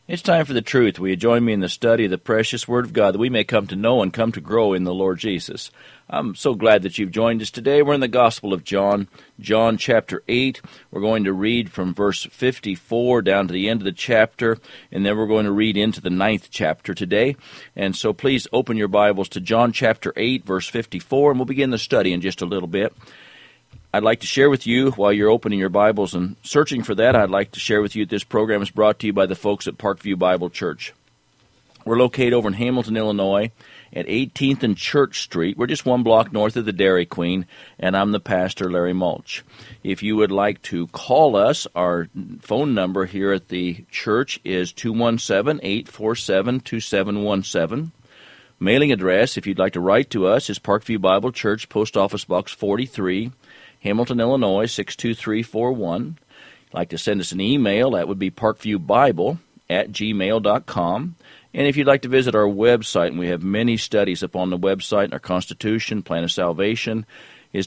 It's time for the truth. Will you join me in the study of the precious Word of God that we may come to know and come to grow in the Lord Jesus? I'm so glad that you've joined us today. We're in the Gospel of John, John chapter 8. We're going to read from verse 54 down to the end of the chapter, and then we're going to read into the 9th chapter today. And so please open your Bibles to John chapter 8, verse 54, and we'll begin the study in just a little bit. I'd like to share with you, while you're opening your Bibles and searching for that, I'd like to share with you that this program is brought to you by the folks at Parkview Bible Church. We're located over in Hamilton, Illinois, at 18th and Church Street. We're just one block north of the Dairy Queen, and I'm the pastor, Larry Mulch. If you would like to call us, our phone number here at the church is 217-847-2717. Mailing address, if you'd like to write to us, is Parkview Bible Church, Post Office Box 43, Hamilton, Illinois, 62341. If you'd like to send us an email, that would be parkviewbible@gmail.com. And if you'd like to visit our website, and we have many studies up on the website, and our Constitution, Plan of Salvation, is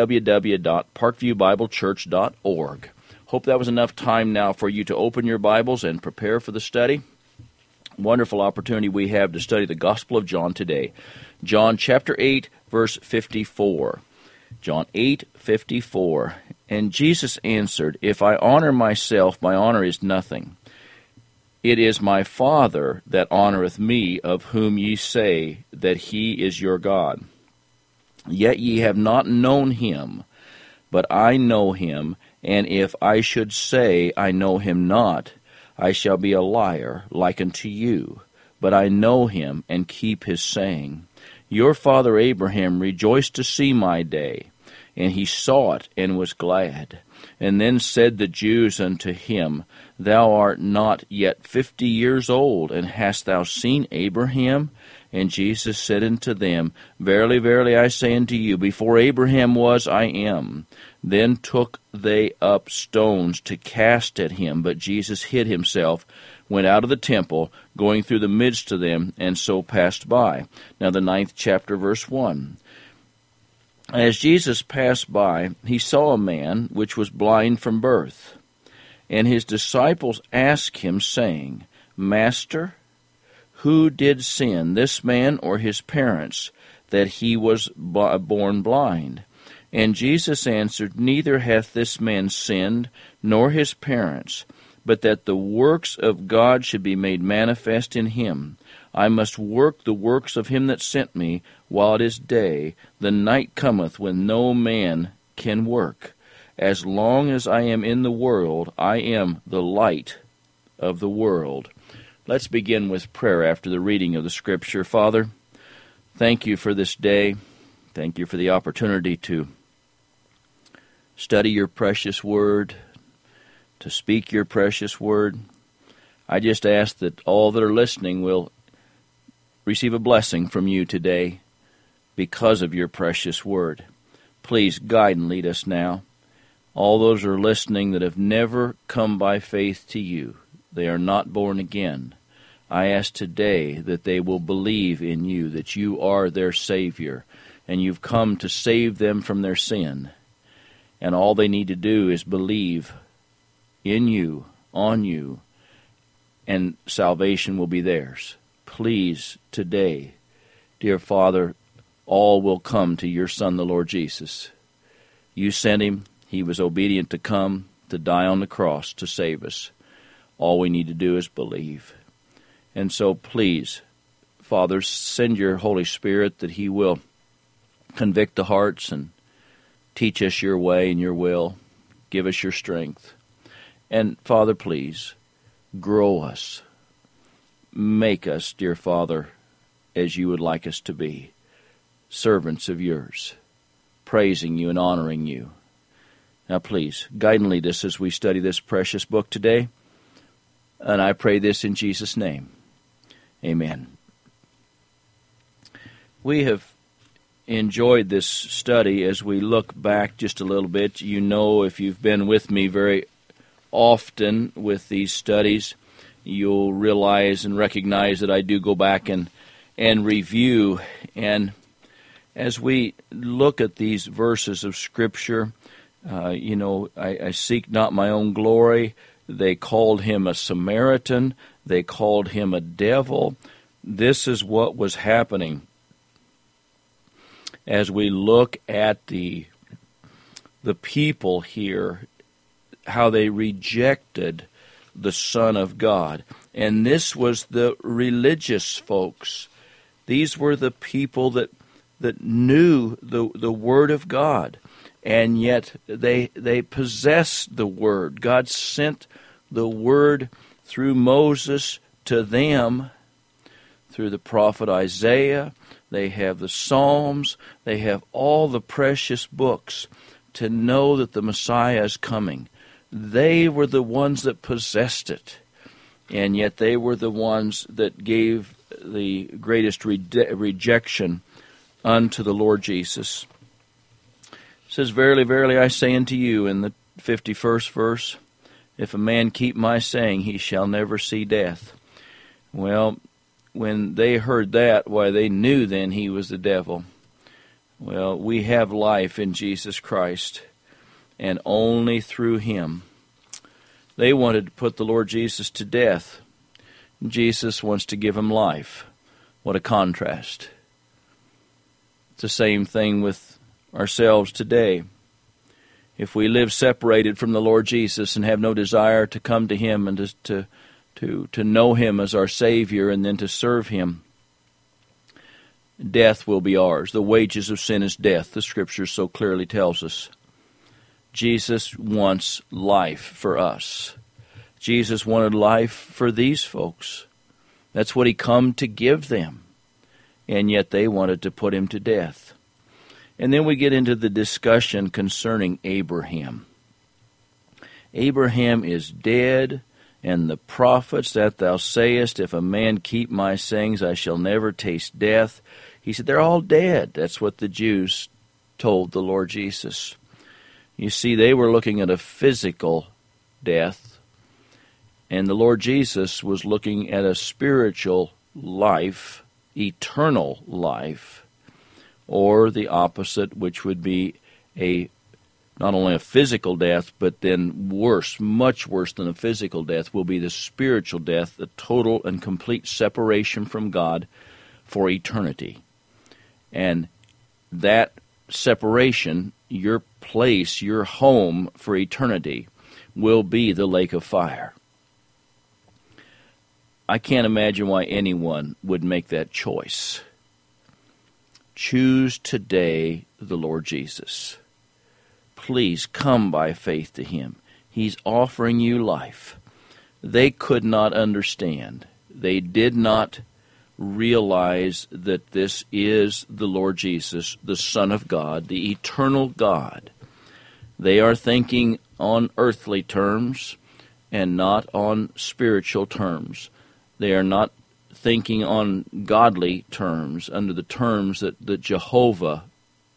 www.parkviewbiblechurch.org. Hope that was enough time now for you to open your Bibles and prepare for the study. Wonderful opportunity we have to study the Gospel of John today. John chapter 8, verse 54. John 8:54. And Jesus answered, If I honor myself, my honor is nothing. It is my Father that honoreth me, of whom ye say that he is your God. Yet ye have not known him, but I know him, and if I should say I know him not, I shall be a liar like unto you. But I know him, and keep his saying. Your father Abraham rejoiced to see my day, and he saw it, and was glad. And then said the Jews unto him, Thou art not yet 50 years old, and hast thou seen Abraham? And Jesus said unto them, Verily, verily, I say unto you, before Abraham was, I am. Then took they up stones to cast at him, but Jesus hid himself, went out of the temple, going through the midst of them, and so passed by. Now the 9th chapter, verse 1. As Jesus passed by, he saw a man which was blind from birth. And his disciples asked him, saying, Master, who did sin, this man or his parents, that he was born blind? And Jesus answered, Neither hath this man sinned, nor his parents, but that the works of God should be made manifest in him. I must work the works of him that sent me while it is day. The night cometh when no man can work. As long as I am in the world, I am the light of the world. Let's begin with prayer after the reading of the Scripture. Father, thank you for this day. Thank you for the opportunity to study your precious Word, to speak your precious Word. I just ask that all that are listening will receive a blessing from you today because of your precious Word. Please guide and lead us now. All those who are listening that have never come by faith to you, they are not born again. I ask today that they will believe in you, that you are their Savior, and you've come to save them from their sin. And all they need to do is believe in you, on you, and salvation will be theirs. Please, today, dear Father, all will come to your Son, the Lord Jesus. You sent him. He was obedient to come, to die on the cross, to save us. All we need to do is believe. And so please, Father, send your Holy Spirit that he will convict the hearts and teach us your way and your will. Give us your strength. And Father, please, grow us. Make us, dear Father, as you would like us to be, servants of yours, praising you and honoring you. Now please, guide and lead us as we study this precious book today. And I pray this in Jesus' name. Amen. We have enjoyed this study as we look back just a little bit. You know, if you've been with me very often with these studies, you'll realize and recognize that I do go back and review. And as we look at these verses of Scripture, I seek not my own glory. They called him a Samaritan. They called him a devil. This is what was happening as we look at the people here, how they rejected the Son of God. And this was the religious folks. These were the people that knew the Word of God, and yet they possessed the Word. God sent the Word through Moses to them, through the prophet Isaiah. They have the Psalms. They have all the precious books to know that the Messiah is coming. They were the ones that possessed it, and yet they were the ones that gave the greatest rejection unto the Lord Jesus. It says, "Verily, verily, I say unto you," in the 51st verse, "if a man keep my saying, he shall never see death." Well, when they heard that, why, they knew then he was the devil. Well, we have life in Jesus Christ, and only through him. They wanted to put the Lord Jesus to death. Jesus wants to give him life. What a contrast. It's the same thing with ourselves today. If we live separated from the Lord Jesus and have no desire to come to him and to know him as our Savior and then to serve him, death will be ours. The wages of sin is death, the Scripture so clearly tells us. Jesus wants life for us. Jesus wanted life for these folks. That's what he come to give them. And yet they wanted to put him to death. And then we get into the discussion concerning Abraham. Abraham is dead, and the prophets that thou sayest, if a man keep my sayings, I shall never taste death. He said, they're all dead. That's what the Jews told the Lord Jesus. You see, they were looking at a physical death, and the Lord Jesus was looking at a spiritual life, eternal life, or the opposite, which would be not only a physical death, but then worse, much worse than a physical death, will be the spiritual death, the total and complete separation from God for eternity. And that separation, your place, your home for eternity, will be the lake of fire. I can't imagine why anyone would make that choice. Choose today the Lord Jesus. Please come by faith to him. He's offering you life. They could not understand. They did not realize that this is the Lord Jesus, the Son of God, the eternal God. They are thinking on earthly terms and not on spiritual terms. They are not thinking on godly terms, under the terms that Jehovah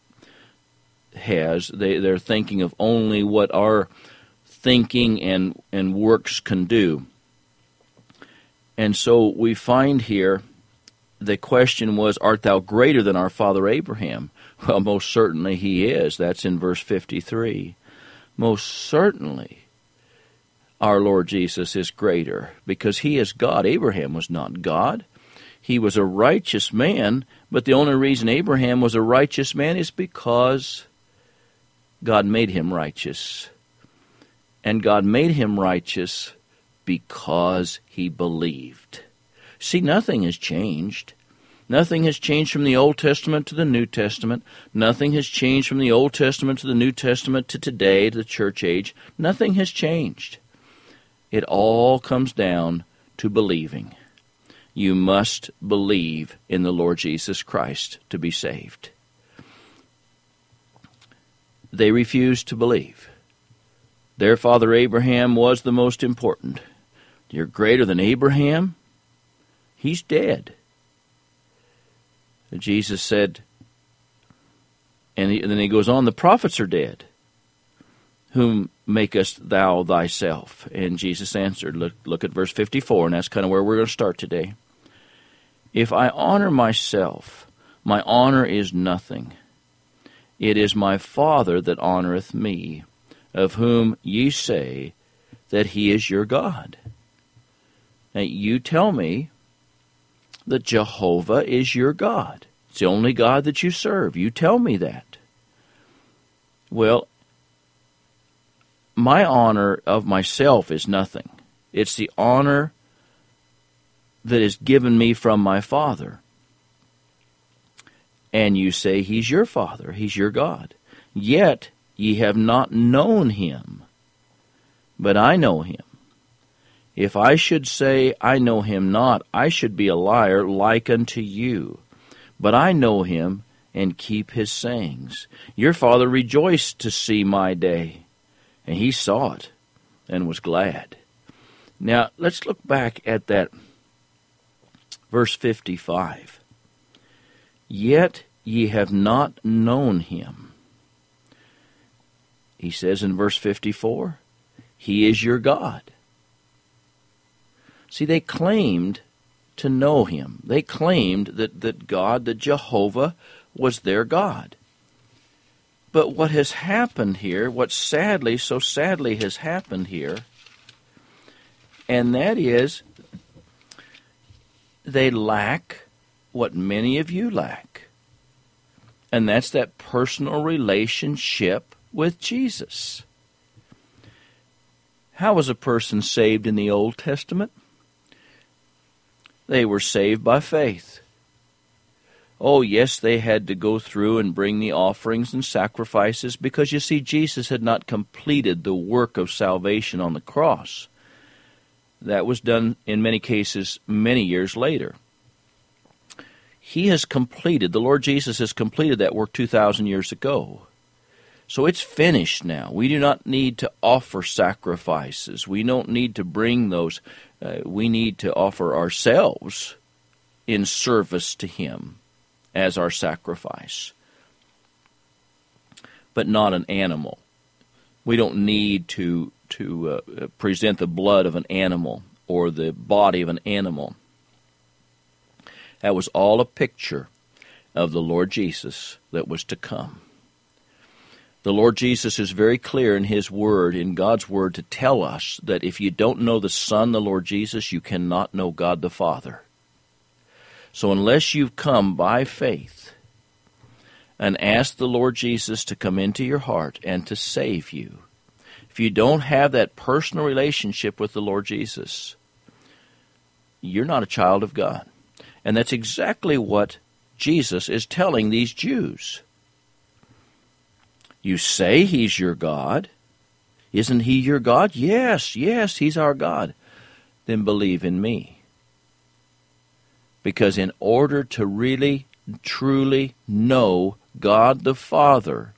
has. They're thinking of only what our thinking and works can do. And so we find here, the question was, art thou greater than our father Abraham? Well, most certainly he is. That's in verse 53. Most certainly our Lord Jesus is greater, because he is God. Abraham was not God. He was a righteous man, but the only reason Abraham was a righteous man is because God made him righteous. And God made him righteous because he believed. See, nothing has changed. Nothing has changed from the Old Testament to the New Testament. Nothing has changed from the Old Testament to the New Testament to today, to the church age. Nothing has changed. It all comes down to believing. You must believe in the Lord Jesus Christ to be saved. They refused to believe. Their father Abraham was the most important. You're greater than Abraham? He's dead. Jesus said, and then he goes on, the prophets are dead. Whom makest thou thyself? And Jesus answered, look at verse 54, and that's kind of where we're going to start today. If I honor myself, my honor is nothing. It is my Father that honoreth me, of whom ye say that he is your God. You tell me that Jehovah is your God. It's the only God that you serve. You tell me that. Well, my honor of myself is nothing. It's the honor that is given me from my Father. And you say He's your Father, He's your God. Yet ye have not known Him, but I know Him. If I should say I know Him not, I should be a liar like unto you. But I know Him and keep His sayings. Your father rejoiced to see my day, and he saw it and was glad. Now, let's look back at that verse 55. Yet ye have not known Him. He says in verse 54, He is your God. See, they claimed to know Him. They claimed that God, that Jehovah, was their God. But what has happened here, what so sadly has happened here, and that is they lack what many of you lack. And that's that personal relationship with Jesus. How was a person saved in the Old Testament? They were saved by faith. Oh, yes, they had to go through and bring the offerings and sacrifices because, you see, Jesus had not completed the work of salvation on the cross. That was done, in many cases, many years later. He has completed, the Lord Jesus has completed that work 2,000 years ago. So it's finished now. We do not need to offer sacrifices. We don't need to bring those. We need to offer ourselves in service to Him as our sacrifice, but not an animal. We don't need to present the blood of an animal or the body of an animal. That was all a picture of the Lord Jesus that was to come. The Lord Jesus is very clear in His Word, in God's Word, to tell us that if you don't know the Son, the Lord Jesus, you cannot know God the Father. So unless you've come by faith and asked the Lord Jesus to come into your heart and to save you, if you don't have that personal relationship with the Lord Jesus, you're not a child of God. And that's exactly what Jesus is telling these Jews. You say He's your God. Isn't He your God? Yes, He's our God. Then believe in me. Because in order to really, truly know God the Father,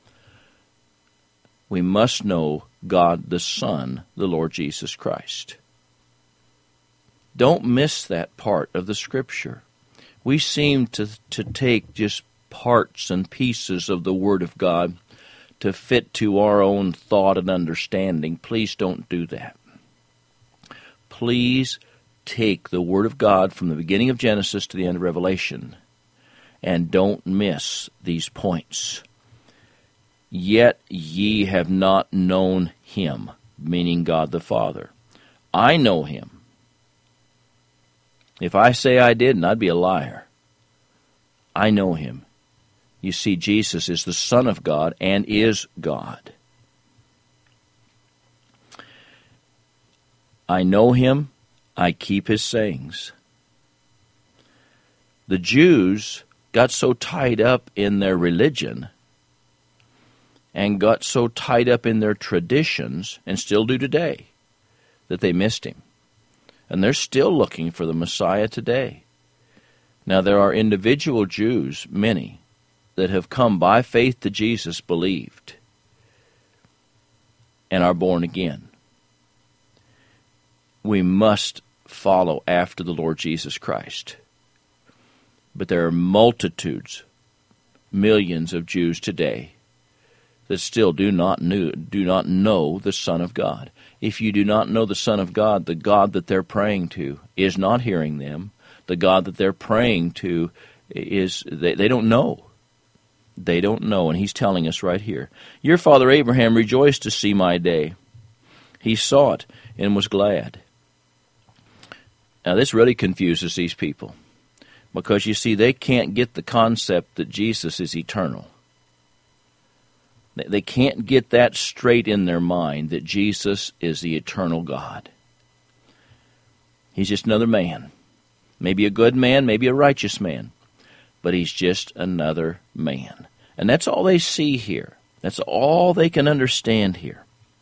we must know God the Son, the Lord Jesus Christ. Don't miss that part of the Scripture. We seem to take just parts and pieces of the Word of God to fit to our own thought and understanding. Please don't do that. Please take the Word of God from the beginning of Genesis to the end of Revelation, and don't miss these points. Yet ye have not known Him, meaning God the Father. I know Him. If I say I didn't, I'd be a liar. I know Him. You see, Jesus is the Son of God and is God. I know Him. I keep His sayings. The Jews got so tied up in their religion and got so tied up in their traditions, and still do today, that they missed Him. And they're still looking for the Messiah today. Now, there are individual Jews, many, that have come by faith to Jesus, believed, and are born again. We must follow after the Lord Jesus Christ. But there are multitudes, millions of Jews today that still do not know the Son of God. If you do not know the Son of God, the God that they're praying to is not hearing them. The God that they're praying to is, they don't know. They don't know, and He's telling us right here. Your father Abraham rejoiced to see my day. He saw it and was glad. Now, this really confuses these people because, you see, they can't get the concept that Jesus is eternal. They can't get that straight in their mind, that Jesus is the eternal God. He's just another man. Maybe a good man, maybe a righteous man, but he's just another man. And that's all they see here. That's all they can understand here.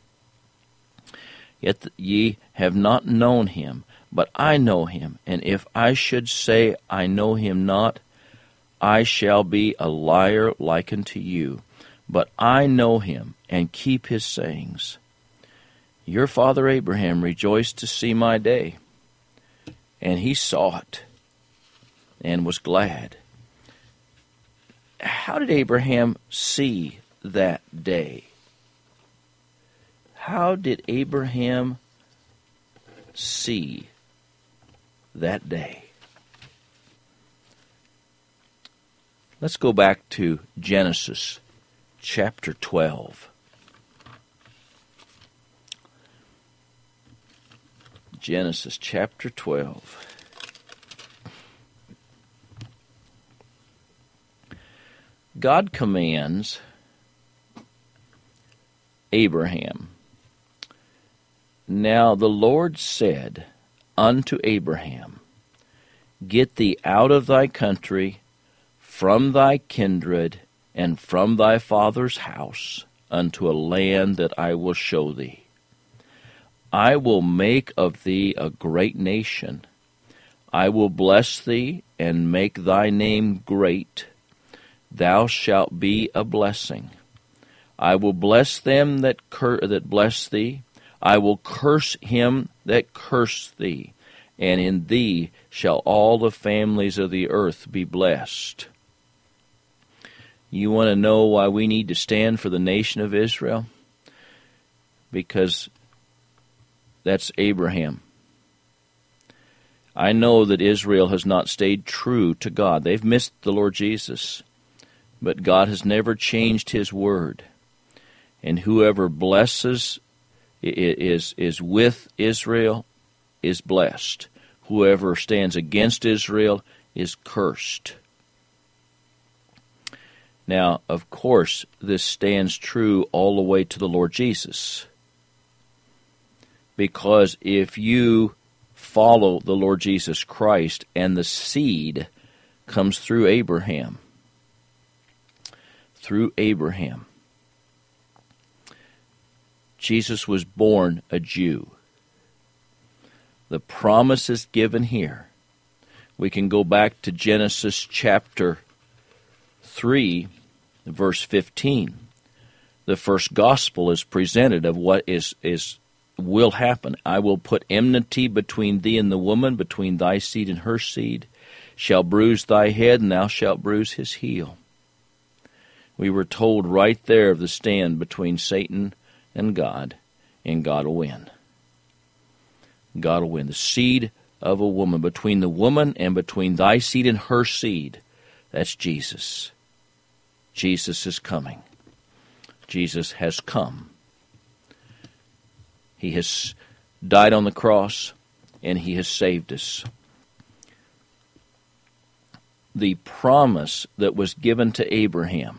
Yet ye have not known him, but I know him. And if I should say I know him not, I shall be a liar like unto you. But I know him, and keep his sayings. Your father Abraham rejoiced to see my day, and he saw it, and was glad. How did Abraham see that day? How did Abraham see that day? Let's go back to Genesis chapter 12. Genesis chapter 12. God commands Abraham, "Now the Lord said unto Abraham, Get thee out of thy country, from thy kindred, and from thy father's house, unto a land that I will show thee. I will make of thee a great nation. I will bless thee, and make thy name great. Thou shalt be a blessing. I will bless them that bless thee. I will curse him that curse thee, and in thee shall all the families of the earth be blessed." You want to know why we need to stand for the nation of Israel? Because that's Abraham. I know that Israel has not stayed true to God. They've missed the Lord Jesus. But God has never changed his word. And whoever blesses is with Israel is blessed. Whoever stands against Israel is cursed. Now, of course, this stands true all the way to the Lord Jesus. Because if you follow the Lord Jesus Christ and the seed comes through Abraham, Jesus was born a Jew. The promise is given here. We can go back to Genesis chapter 3, verse 15. The first gospel is presented of what will happen. I will put enmity between thee and the woman, between thy seed and her seed. Shall bruise thy head, and thou shalt bruise his heel. We were told right there of the stand between Satan and God will win. God will win. The seed of a woman, between the woman and between thy seed and her seed. That's Jesus. Jesus is coming. Jesus has come. He has died on the cross, and he has saved us. The promise that was given to Abraham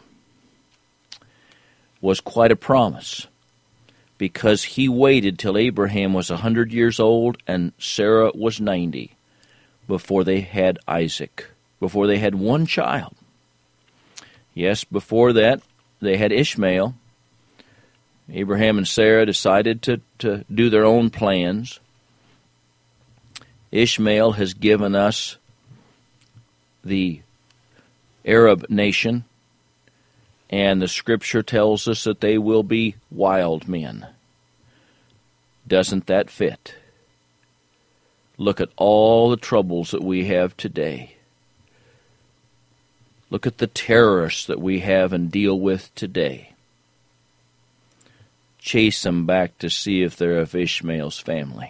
was quite a promise, because he waited till Abraham was 100 years old and Sarah was 90 before they had Isaac, before they had one child. Yes, before that, they had Ishmael. Abraham and Sarah decided to do their own plans. Ishmael has given us the Arab nation, and the Scripture tells us that they will be wild men. Doesn't that fit? Look at all the troubles that we have today. Look at the terrorists that we have and deal with today. Chase them back to see if they're of Ishmael's family.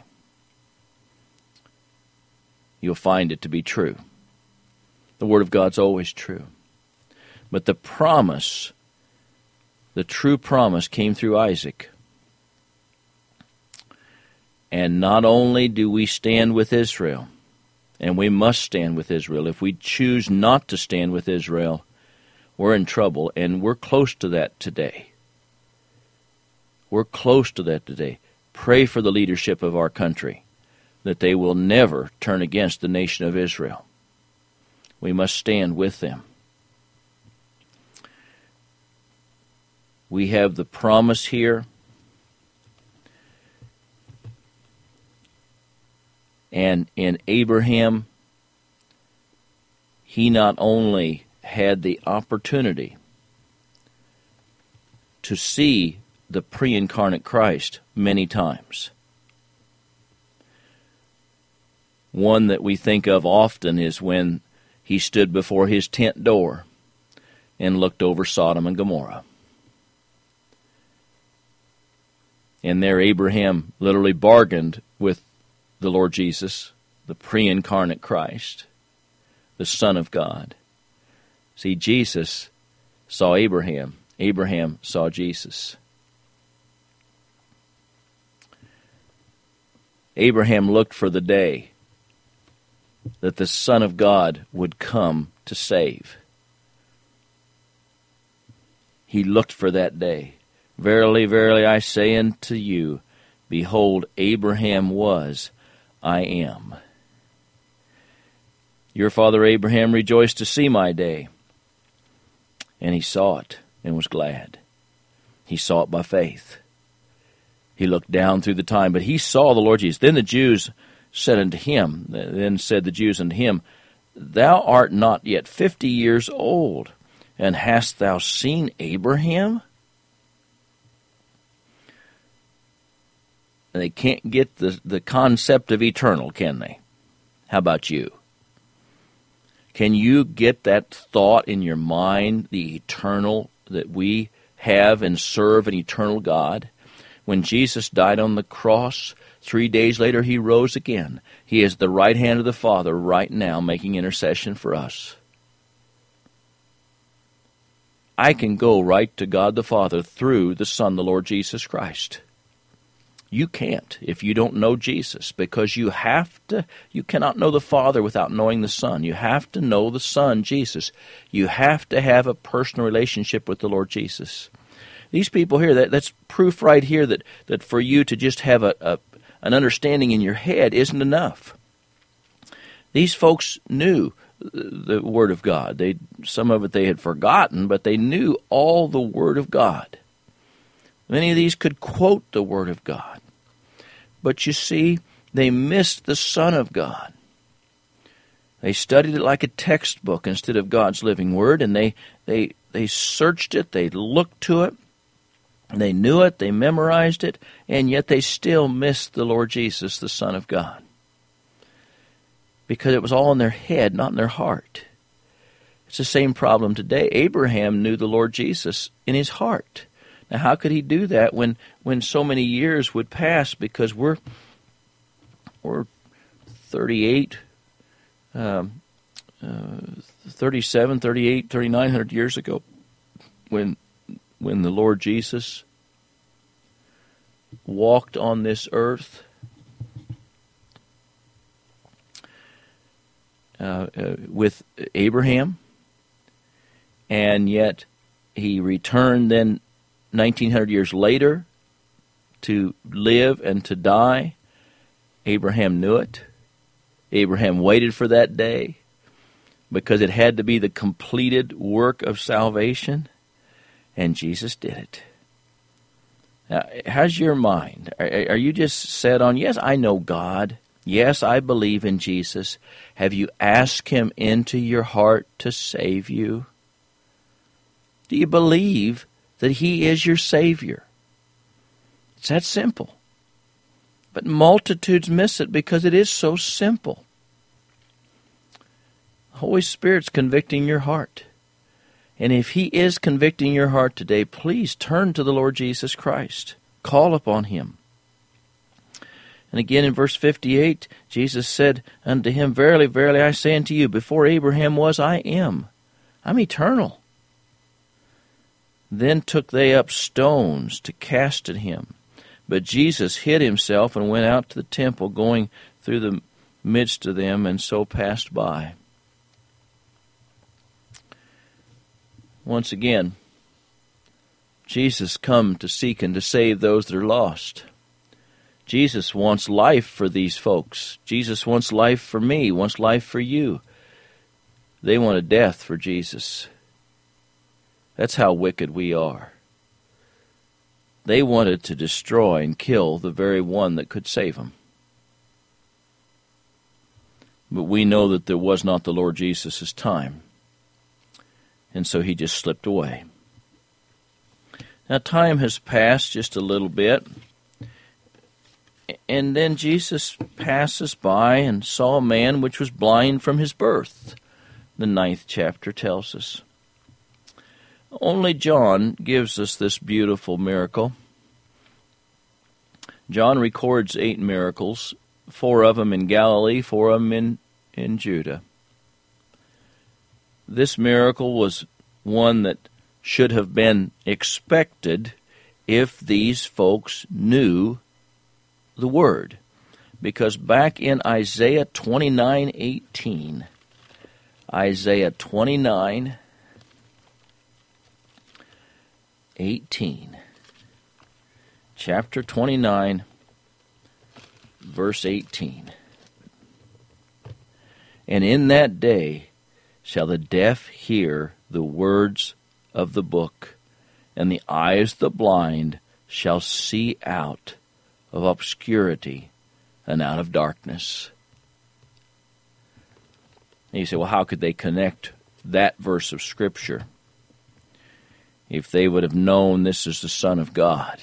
You'll find it to be true. The Word of God's always true. But the promise, the true promise, came through Isaac. And not only do we stand with Israel, And we must stand with Israel. If we choose not to stand with Israel, we're in trouble, and we're close to that today. We're close to that today. Pray for the leadership of our country, that they will never turn against the nation of Israel. We must stand with them. We have the promise here. And in Abraham, he not only had the opportunity to see the pre-incarnate Christ many times. One that we think of often is when he stood before his tent door and looked over Sodom and Gomorrah. And there Abraham literally bargained with the Lord Jesus, the pre-incarnate Christ, the Son of God. See, Jesus saw Abraham. Abraham saw Jesus. Abraham looked for the day that the Son of God would come to save. He looked for that day. Verily, verily, I say unto you, behold, Abraham was, I am. Your father Abraham rejoiced to see my day, and he saw it and was glad. He saw it by faith. He looked down through the time, but he saw the Lord Jesus. Then the Jews said unto him, then said the Jews unto him, Thou art not yet 50 years old, and hast thou seen Abraham? And they can't get the concept of eternal, can they? How about you? Can you get that thought in your mind, the eternal, that we have and serve an eternal God? When Jesus died on the cross, 3 days later he rose again. He is at the right hand of the Father right now making intercession for us. I can go right to God the Father through the Son, the Lord Jesus Christ. You can't if you don't know Jesus, because you cannot know the Father without knowing the Son. You have to know the Son, Jesus. You have to have a personal relationship with the Lord Jesus. These people here, that's proof right here that for you to just have an understanding in your head isn't enough. These folks knew the Word of God. Some of it they had forgotten, but they knew all the Word of God. Many of these could quote the Word of God. But you see, they missed the Son of God. They studied it like a textbook instead of God's living Word, and they searched it, they looked to it, they knew it, they memorized it, and yet they still missed the Lord Jesus, the Son of God. Because it was all in their head, not in their heart. It's the same problem today. Abraham knew the Lord Jesus in his heart. Now, how could he do that when so many years would pass? Because we're 38, 37, 38, 3,900 years ago when the Lord Jesus walked on this earth. With Abraham, and yet he returned then 1,900 years later to live and to die. Abraham knew it. Abraham waited for that day because it had to be the completed work of salvation, and Jesus did it. Now, how's your mind? Are you just set on, yes, I know God. Yes, I believe in Jesus. Have you asked Him into your heart to save you? Do you believe that He is your Savior? It's that simple. But multitudes miss it because it is so simple. The Holy Spirit's convicting your heart. And if He is convicting your heart today, please turn to the Lord Jesus Christ. Call upon Him. And again in verse 58, Jesus said unto him, Verily, verily, I say unto you, before Abraham was, I am. I'm eternal. Then took they up stones to cast at him. But Jesus hid himself and went out to the temple, going through the midst of them, and so passed by. Once again, Jesus come to seek and to save those that are lost. Jesus wants life for these folks. Jesus wants life for me, wants life for you. They wanted death for Jesus. That's how wicked we are. They wanted to destroy and kill the very one that could save them. But we know that there was not the Lord Jesus' time. And so he just slipped away. Now time has passed just a little bit. And then Jesus passes by and saw a man which was blind from his birth. The 9th chapter tells us. Only John gives us this beautiful miracle. John records 8 miracles, 4 of them in Galilee, 4 of them in Judah. This miracle was one that should have been expected if these folks knew the Word. Because back in Isaiah 29:18, Isaiah 29:18, chapter 29, verse 18. And in that day shall the deaf hear the words of the book, and the eyes of the blind shall see out of obscurity and out of darkness. And you say, well, how could they connect that verse of Scripture if they would have known this is the Son of God?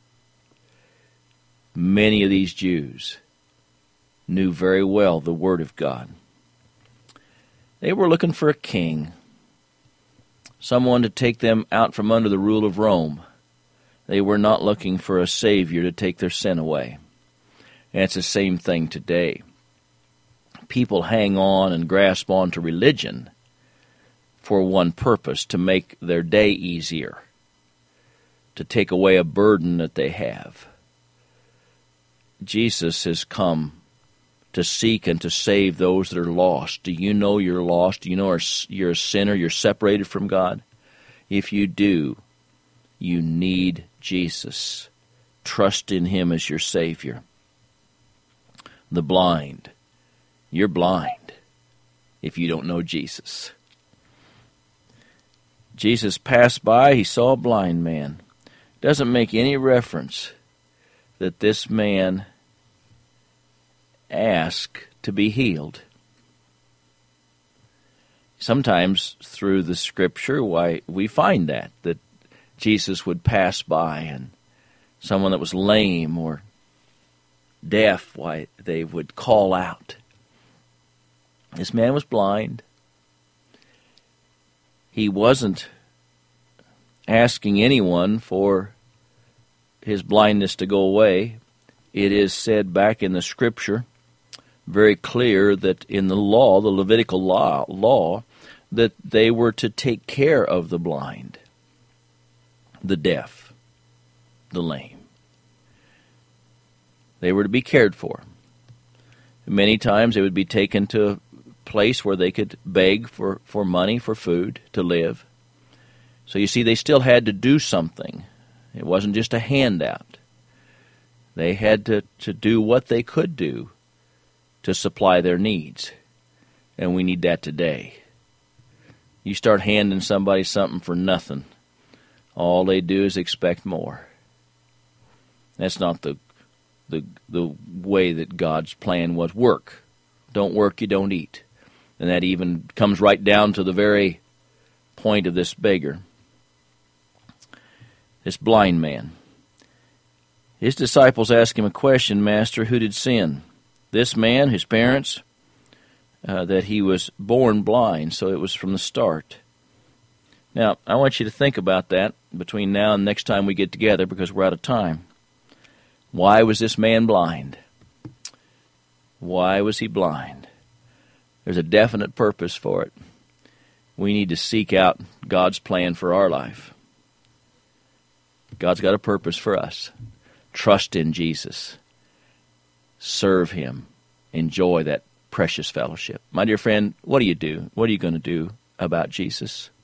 Many of these Jews knew very well the Word of God. They were looking for a king, someone to take them out from under the rule of Rome. They were not looking for a Savior to take their sin away. And it's the same thing today. People hang on and grasp on to religion for one purpose, to make their day easier, to take away a burden that they have. Jesus has come to seek and to save those that are lost. Do you know you're lost? Do you know you're a sinner? You're separated from God? If you do, you need Jesus. Trust in Him as your Savior. The blind. You're blind if you don't know Jesus. Jesus passed by. He saw a blind man. Doesn't make any reference that this man asked to be healed. Sometimes through the Scripture, we find that Jesus would pass by and someone that was lame or deaf, they would call out. This man was blind. He wasn't asking anyone for his blindness to go away. It is said back in the Scripture, very clear, that in the law, the Levitical law, that they were to take care of the blind, the deaf, the lame. They were to be cared for. Many times they would be taken to a place where they could beg for money, for food, to live. So you see, they still had to do something. It wasn't just a handout. They had to do what they could do to supply their needs. And we need that today. You start handing somebody something for nothing, all they do is expect more. That's not the way that God's plan was. Work. Don't work, you don't eat. And that even comes right down to the very point of this beggar. This blind man. His disciples ask him a question, Master, who did sin? This man, his parents, that he was born blind, so it was from the start. Now, I want you to think about that between now and next time we get together, because we're out of time. Why was this man blind? Why was he blind? There's a definite purpose for it. We need to seek out God's plan for our life. God's got a purpose for us. Trust in Jesus. Serve Him. Enjoy that precious fellowship. My dear friend, what do you do? What are you going to do about Jesus?